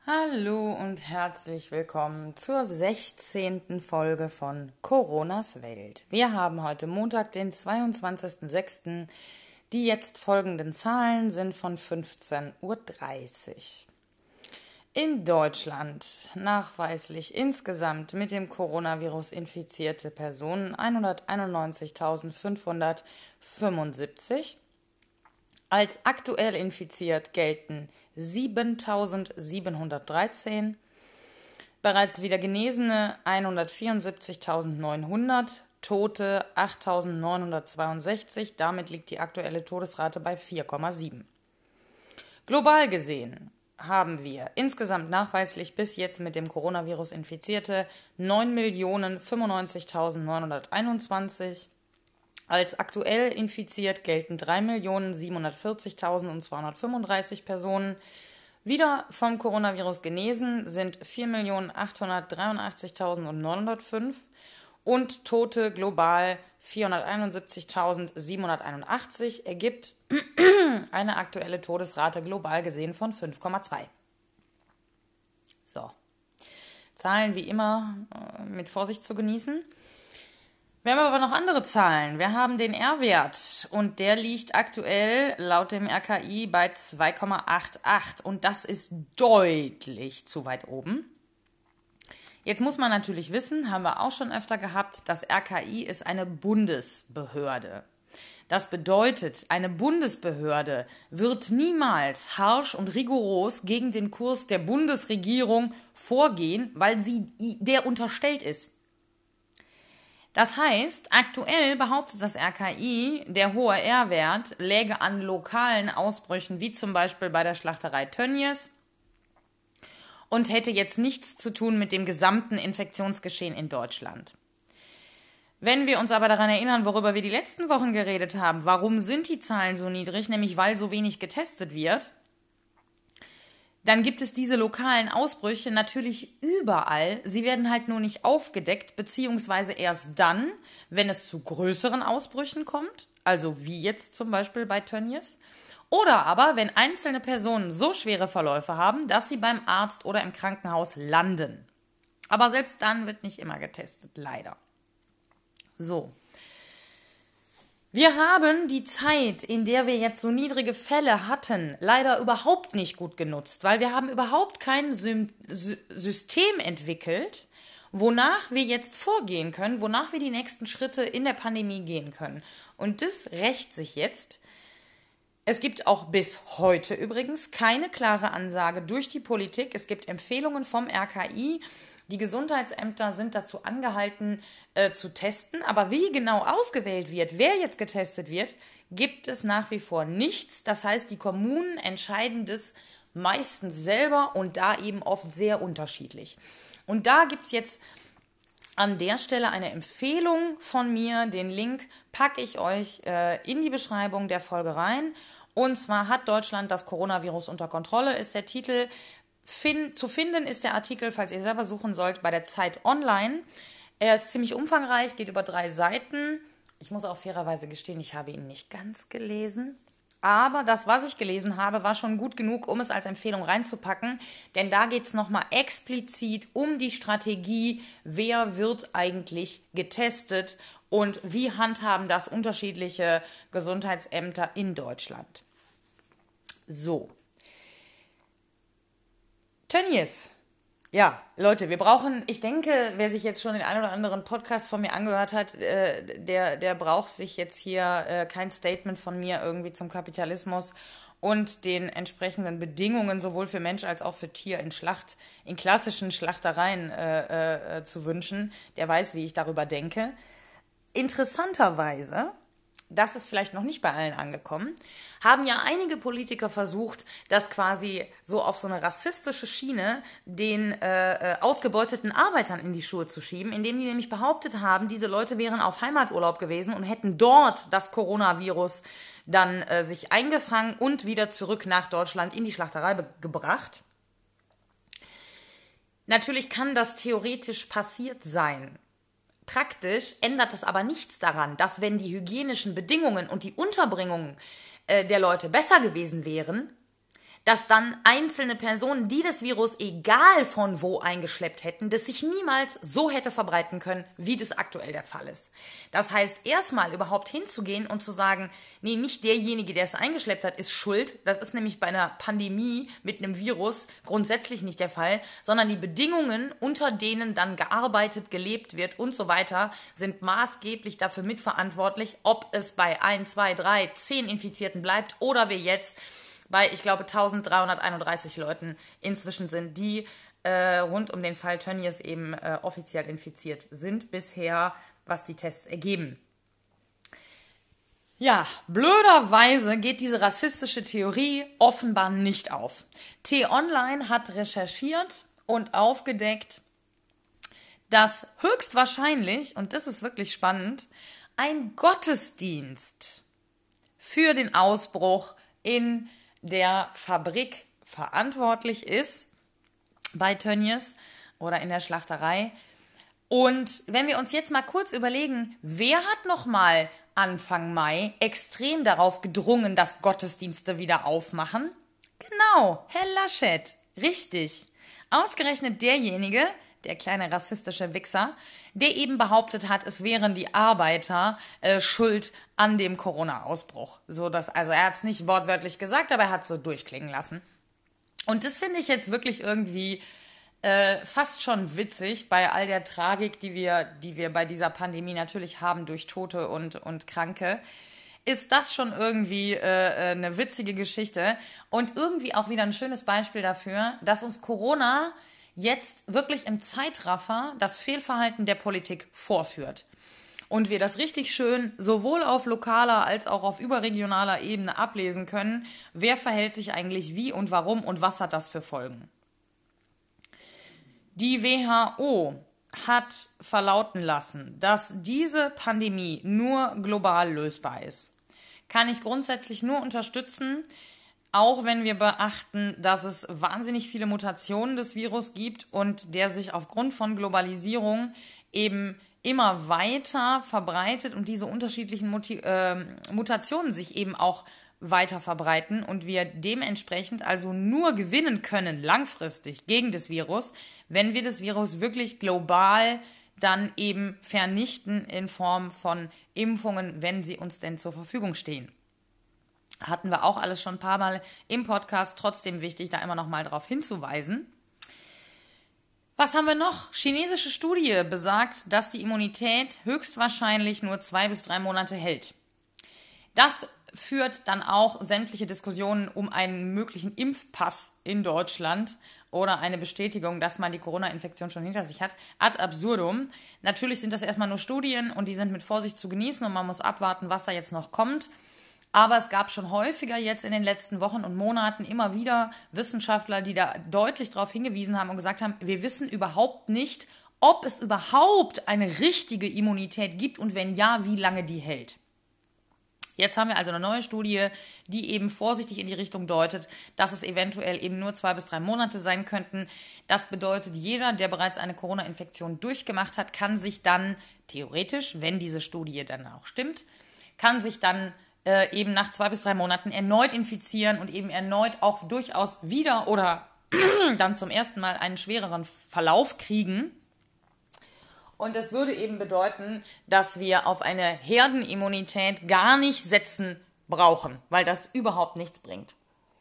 Hallo und herzlich willkommen zur 16. Folge von Coronas Welt. Wir haben heute Montag, den 22.06. Die jetzt folgenden Zahlen sind von 15:30 Uhr. In Deutschland nachweislich insgesamt mit dem Coronavirus infizierte Personen 191.575. Als aktuell infiziert gelten 7.713, bereits wieder Genesene 174.900, Tote 8.962, damit liegt die aktuelle Todesrate bei 4,7. Global gesehen haben wir insgesamt nachweislich bis jetzt mit dem Coronavirus Infizierte 9.095.921. Als aktuell infiziert gelten 3.740.235 Personen. Wieder vom Coronavirus genesen sind 4.883.905 und Tote global 471.781, ergibt eine aktuelle Todesrate global gesehen von 5,2. So, Zahlen wie immer mit Vorsicht zu genießen. Wir haben aber noch andere Zahlen. Wir haben den R-Wert und der liegt aktuell laut dem RKI bei 2,88 und das ist deutlich zu weit oben. Jetzt muss man natürlich wissen, haben wir auch schon öfter gehabt, das RKI ist eine Bundesbehörde. Das bedeutet, eine Bundesbehörde wird niemals harsch und rigoros gegen den Kurs der Bundesregierung vorgehen, weil sie der unterstellt ist. Das heißt, aktuell behauptet das RKI, der hohe R-Wert läge an lokalen Ausbrüchen, wie zum Beispiel bei der Schlachterei Tönnies, und hätte jetzt nichts zu tun mit dem gesamten Infektionsgeschehen in Deutschland. Wenn wir uns aber daran erinnern, worüber wir die letzten Wochen geredet haben, warum sind die Zahlen so niedrig, nämlich weil so wenig getestet wird, dann gibt es diese lokalen Ausbrüche natürlich überall. Sie werden halt nur nicht aufgedeckt, beziehungsweise erst dann, wenn es zu größeren Ausbrüchen kommt, also wie jetzt zum Beispiel bei Tönnies, oder aber, wenn einzelne Personen so schwere Verläufe haben, dass sie beim Arzt oder im Krankenhaus landen. Aber selbst dann wird nicht immer getestet, leider. So. Wir haben die Zeit, in der wir jetzt so niedrige Fälle hatten, leider überhaupt nicht gut genutzt, weil wir haben überhaupt kein System entwickelt, wonach wir jetzt vorgehen können, wonach wir die nächsten Schritte in der Pandemie gehen können. Und das rächt sich jetzt. Es gibt auch bis heute übrigens keine klare Ansage durch die Politik. Es gibt Empfehlungen vom RKI. Die Gesundheitsämter sind dazu angehalten, zu testen. Aber wie genau ausgewählt wird, wer jetzt getestet wird, gibt es nach wie vor nichts. Das heißt, die Kommunen entscheiden das meistens selber und da eben oft sehr unterschiedlich. Und da gibt es jetzt an der Stelle eine Empfehlung von mir. Den Link packe ich euch in die Beschreibung der Folge rein. Und zwar hat Deutschland das Coronavirus unter Kontrolle, ist der Titel. Zu finden ist der Artikel, falls ihr selber suchen sollt, bei der Zeit Online. Er ist ziemlich umfangreich, geht über 3 Seiten. Ich muss auch fairerweise gestehen, ich habe ihn nicht ganz gelesen. Aber das, was ich gelesen habe, war schon gut genug, um es als Empfehlung reinzupacken. Denn da geht es nochmal explizit um die Strategie, wer wird eigentlich getestet und wie handhaben das unterschiedliche Gesundheitsämter in Deutschland. So. Tönnies. Ja, Leute, wir brauchen, ich denke, wer sich jetzt schon den einen oder anderen Podcast von mir angehört hat, der braucht sich jetzt hier kein Statement von mir irgendwie zum Kapitalismus und den entsprechenden Bedingungen sowohl für Mensch als auch für Tier in klassischen Schlachtereien zu wünschen. Der weiß, wie ich darüber denke. Interessanterweise, das ist vielleicht noch nicht bei allen angekommen, haben ja einige Politiker versucht, das quasi so auf so eine rassistische Schiene den ausgebeuteten Arbeitern in die Schuhe zu schieben, indem die nämlich behauptet haben, diese Leute wären auf Heimaturlaub gewesen und hätten dort das Coronavirus dann sich eingefangen und wieder zurück nach Deutschland in die Schlachterei gebracht. Natürlich kann das theoretisch passiert sein. Praktisch ändert das aber nichts daran, dass wenn die hygienischen Bedingungen und die Unterbringung der Leute besser gewesen wären, dass dann einzelne Personen, die das Virus egal von wo eingeschleppt hätten, das sich niemals so hätte verbreiten können, wie das aktuell der Fall ist. Das heißt, erstmal überhaupt hinzugehen und zu sagen, nee, nicht derjenige, der es eingeschleppt hat, ist schuld. Das ist nämlich bei einer Pandemie mit einem Virus grundsätzlich nicht der Fall, sondern die Bedingungen, unter denen dann gearbeitet, gelebt wird und so weiter, sind maßgeblich dafür mitverantwortlich, ob es bei 1, 2, 3, 10 Infizierten bleibt oder wir jetzt bei, ich glaube, 1331 Leuten inzwischen sind, die rund um den Fall Tönnies eben offiziell infiziert sind bisher, was die Tests ergeben. Ja, blöderweise geht diese rassistische Theorie offenbar nicht auf. T-Online hat recherchiert und aufgedeckt, dass höchstwahrscheinlich, und das ist wirklich spannend, ein Gottesdienst für den Ausbruch in der Fabrik verantwortlich ist, bei Tönnies oder in der Schlachterei. Und wenn wir uns jetzt mal kurz überlegen, wer hat nochmal Anfang Mai extrem darauf gedrungen, dass Gottesdienste wieder aufmachen? Genau, Herr Laschet, richtig. Ausgerechnet derjenige, der kleine rassistische Wichser, der eben behauptet hat, es wären die Arbeiter schuld an dem Corona-Ausbruch. Also er hat es nicht wortwörtlich gesagt, aber er hat es so durchklingen lassen. Und das finde ich jetzt wirklich irgendwie fast schon witzig bei all der Tragik, die wir bei dieser Pandemie natürlich haben durch Tote und Kranke. Ist das schon irgendwie eine witzige Geschichte und irgendwie auch wieder ein schönes Beispiel dafür, dass uns Corona jetzt wirklich im Zeitraffer das Fehlverhalten der Politik vorführt. Und wir das richtig schön sowohl auf lokaler als auch auf überregionaler Ebene ablesen können, wer verhält sich eigentlich wie und warum und was hat das für Folgen. Die WHO hat verlauten lassen, dass diese Pandemie nur global lösbar ist. Kann ich grundsätzlich nur unterstützen, auch wenn wir beachten, dass es wahnsinnig viele Mutationen des Virus gibt und der sich aufgrund von Globalisierung eben immer weiter verbreitet und diese unterschiedlichen Mutationen sich eben auch weiter verbreiten und wir dementsprechend also nur gewinnen können langfristig gegen das Virus, wenn wir das Virus wirklich global dann eben vernichten in Form von Impfungen, wenn sie uns denn zur Verfügung stehen. Hatten wir auch alles schon ein paar Mal im Podcast, trotzdem wichtig, da immer noch mal drauf hinzuweisen. Was haben wir noch? Chinesische Studie besagt, dass die Immunität höchstwahrscheinlich nur 2 bis 3 Monate hält. Das führt dann auch sämtliche Diskussionen um einen möglichen Impfpass in Deutschland oder eine Bestätigung, dass man die Corona-Infektion schon hinter sich hat, ad absurdum. Natürlich sind das erstmal nur Studien und die sind mit Vorsicht zu genießen und man muss abwarten, was da jetzt noch kommt. Aber es gab schon häufiger jetzt in den letzten Wochen und Monaten immer wieder Wissenschaftler, die da deutlich darauf hingewiesen haben und gesagt haben, wir wissen überhaupt nicht, ob es überhaupt eine richtige Immunität gibt und wenn ja, wie lange die hält. Jetzt haben wir also eine neue Studie, die eben vorsichtig in die Richtung deutet, dass es eventuell eben nur 2 bis 3 Monate sein könnten. Das bedeutet, jeder, der bereits eine Corona-Infektion durchgemacht hat, kann sich dann theoretisch, wenn diese Studie dann auch stimmt, kann sich dann eben nach 2 bis 3 Monaten erneut infizieren und eben erneut auch durchaus wieder oder dann zum ersten Mal einen schwereren Verlauf kriegen. Und das würde eben bedeuten, dass wir auf eine Herdenimmunität gar nicht setzen brauchen, weil das überhaupt nichts bringt.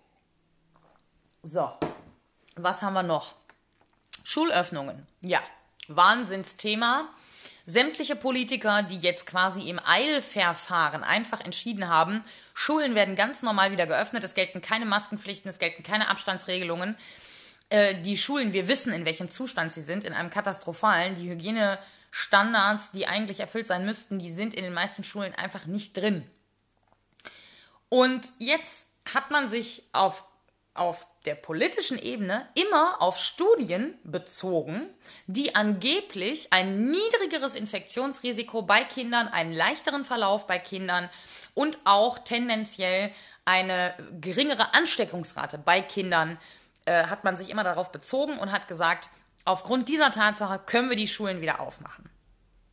So, was haben wir noch? Schulöffnungen. Ja, Wahnsinnsthema. Sämtliche Politiker, die jetzt quasi im Eilverfahren einfach entschieden haben, Schulen werden ganz normal wieder geöffnet, es gelten keine Maskenpflichten, es gelten keine Abstandsregelungen. Die Schulen, wir wissen, in welchem Zustand sie sind, in einem katastrophalen. Die Hygienestandards, die eigentlich erfüllt sein müssten, die sind in den meisten Schulen einfach nicht drin. Und jetzt hat man sich auf der politischen Ebene immer auf Studien bezogen, die angeblich ein niedrigeres Infektionsrisiko bei Kindern, einen leichteren Verlauf bei Kindern und auch tendenziell eine geringere Ansteckungsrate bei Kindern hat man sich immer darauf bezogen und hat gesagt, aufgrund dieser Tatsache können wir die Schulen wieder aufmachen.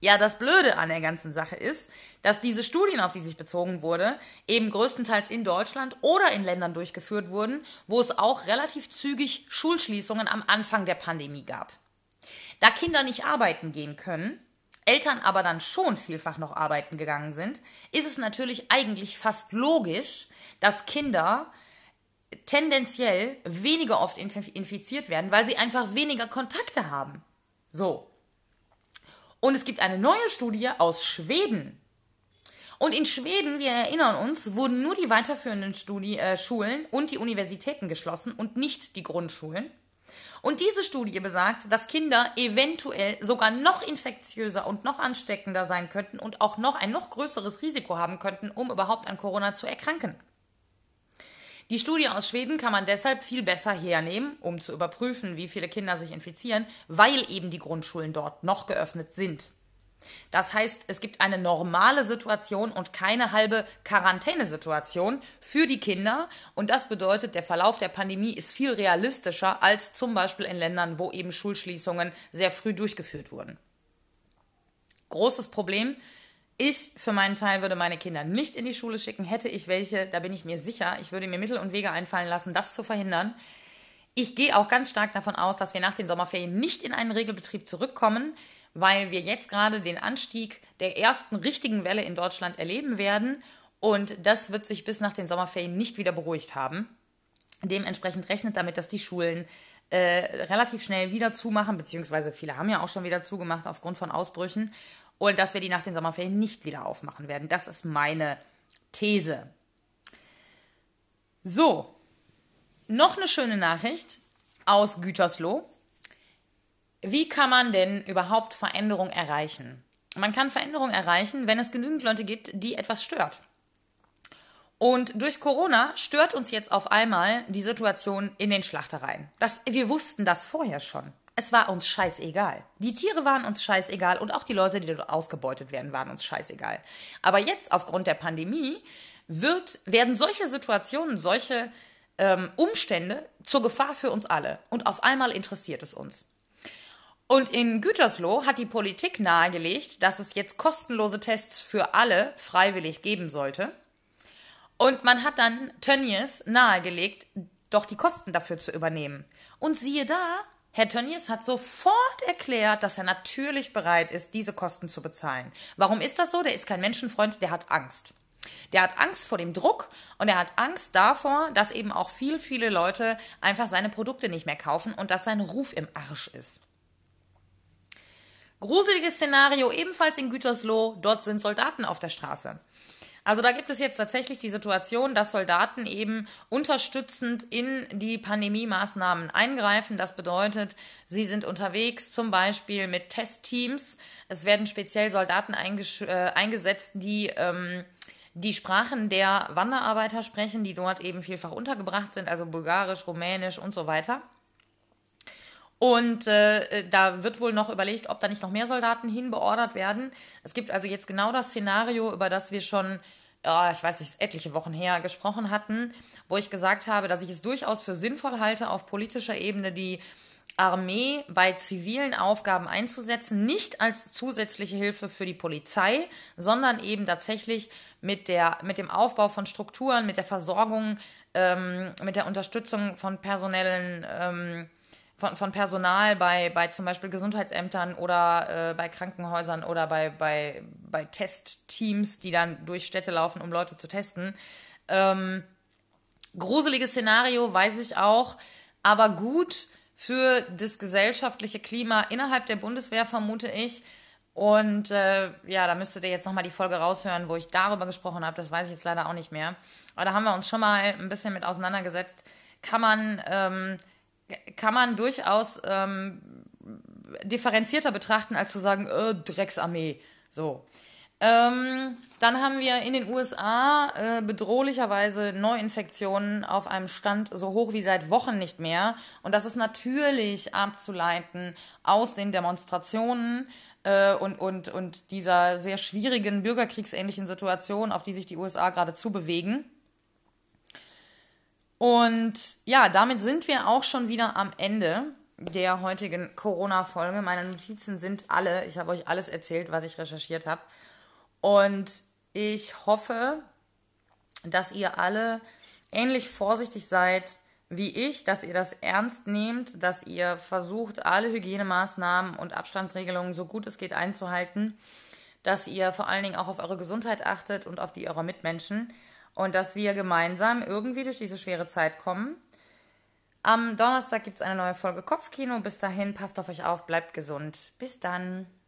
Ja, das Blöde an der ganzen Sache ist, dass diese Studien, auf die sich bezogen wurde, eben größtenteils in Deutschland oder in Ländern durchgeführt wurden, wo es auch relativ zügig Schulschließungen am Anfang der Pandemie gab. Da Kinder nicht arbeiten gehen können, Eltern aber dann schon vielfach noch arbeiten gegangen sind, ist es natürlich eigentlich fast logisch, dass Kinder tendenziell weniger oft infiziert werden, weil sie einfach weniger Kontakte haben. So. Und es gibt eine neue Studie aus Schweden. Und in Schweden, wir erinnern uns, wurden nur die weiterführenden Schulen und die Universitäten geschlossen und nicht die Grundschulen. Und diese Studie besagt, dass Kinder eventuell sogar noch infektiöser und noch ansteckender sein könnten und auch noch ein noch größeres Risiko haben könnten, um überhaupt an Corona zu erkranken. Die Studie aus Schweden kann man deshalb viel besser hernehmen, um zu überprüfen, wie viele Kinder sich infizieren, weil eben die Grundschulen dort noch geöffnet sind. Das heißt, es gibt eine normale Situation und keine halbe Quarantänesituation für die Kinder. Und das bedeutet, der Verlauf der Pandemie ist viel realistischer als zum Beispiel in Ländern, wo eben Schulschließungen sehr früh durchgeführt wurden. Großes Problem. Ich für meinen Teil würde meine Kinder nicht in die Schule schicken. Hätte ich welche, da bin ich mir sicher, ich würde mir Mittel und Wege einfallen lassen, das zu verhindern. Ich gehe auch ganz stark davon aus, dass wir nach den Sommerferien nicht in einen Regelbetrieb zurückkommen, weil wir jetzt gerade den Anstieg der ersten richtigen Welle in Deutschland erleben werden. Und das wird sich bis nach den Sommerferien nicht wieder beruhigt haben. Dementsprechend rechnet damit, dass die Schulen relativ schnell wieder zumachen, beziehungsweise viele haben ja auch schon wieder zugemacht aufgrund von Ausbrüchen. Und dass wir die nach den Sommerferien nicht wieder aufmachen werden. Das ist meine These. So, noch eine schöne Nachricht aus Gütersloh. Wie kann man denn überhaupt Veränderung erreichen? Man kann Veränderung erreichen, wenn es genügend Leute gibt, die etwas stört. Und durch Corona stört uns jetzt auf einmal die Situation in den Schlachtereien. Wir wussten das vorher schon. Es war uns scheißegal. Die Tiere waren uns scheißegal und auch die Leute, die dort ausgebeutet werden, waren uns scheißegal. Aber jetzt aufgrund der Pandemie werden solche Situationen, solche Umstände zur Gefahr für uns alle. Und auf einmal interessiert es uns. Und in Gütersloh hat die Politik nahegelegt, dass es jetzt kostenlose Tests für alle freiwillig geben sollte. Und man hat dann Tönnies nahegelegt, doch die Kosten dafür zu übernehmen. Und siehe da, Herr Tönnies hat sofort erklärt, dass er natürlich bereit ist, diese Kosten zu bezahlen. Warum ist das so? Der ist kein Menschenfreund, der hat Angst. Der hat Angst vor dem Druck und er hat Angst davor, dass eben auch viele Leute einfach seine Produkte nicht mehr kaufen und dass sein Ruf im Arsch ist. Gruseliges Szenario ebenfalls in Gütersloh, dort sind Soldaten auf der Straße. Also da gibt es jetzt tatsächlich die Situation, dass Soldaten eben unterstützend in die Pandemie-Maßnahmen eingreifen. Das bedeutet, sie sind unterwegs zum Beispiel mit Testteams. Es werden speziell Soldaten eingesetzt, die die Sprachen der Wanderarbeiter sprechen, die dort eben vielfach untergebracht sind, also Bulgarisch, Rumänisch und so weiter. Und da wird wohl noch überlegt, ob da nicht noch mehr Soldaten hinbeordert werden. Es gibt also jetzt genau das Szenario, über das wir schon, ich weiß nicht, etliche Wochen her gesprochen hatten, wo ich gesagt habe, dass ich es durchaus für sinnvoll halte, auf politischer Ebene die Armee bei zivilen Aufgaben einzusetzen, nicht als zusätzliche Hilfe für die Polizei, sondern eben tatsächlich mit dem Aufbau von Strukturen, mit der Versorgung, mit der Unterstützung von personellen von Personal bei zum Beispiel Gesundheitsämtern oder bei Krankenhäusern oder bei Testteams, die dann durch Städte laufen, um Leute zu testen. Gruseliges Szenario, weiß ich auch, aber gut für das gesellschaftliche Klima innerhalb der Bundeswehr, vermute ich. Und da müsstet ihr jetzt nochmal die Folge raushören, wo ich darüber gesprochen habe. Das weiß ich jetzt leider auch nicht mehr. Aber da haben wir uns schon mal ein bisschen mit auseinandergesetzt. Kann man durchaus differenzierter betrachten, als zu sagen, Drecksarmee. So. Dann haben wir in den USA bedrohlicherweise Neuinfektionen auf einem Stand so hoch wie seit Wochen nicht mehr. Und das ist natürlich abzuleiten aus den Demonstrationen und dieser sehr schwierigen bürgerkriegsähnlichen Situation, auf die sich die USA gerade zubewegen. Und ja, damit sind wir auch schon wieder am Ende der heutigen Corona-Folge. Meine Notizen sind alle. Ich habe euch alles erzählt, was ich recherchiert habe. Und ich hoffe, dass ihr alle ähnlich vorsichtig seid wie ich, dass ihr das ernst nehmt, dass ihr versucht, alle Hygienemaßnahmen und Abstandsregelungen so gut es geht einzuhalten, dass ihr vor allen Dingen auch auf eure Gesundheit achtet und auf die eurer Mitmenschen und dass wir gemeinsam irgendwie durch diese schwere Zeit kommen. Am Donnerstag gibt es eine neue Folge Kopfkino. Bis dahin, passt auf euch auf, bleibt gesund. Bis dann.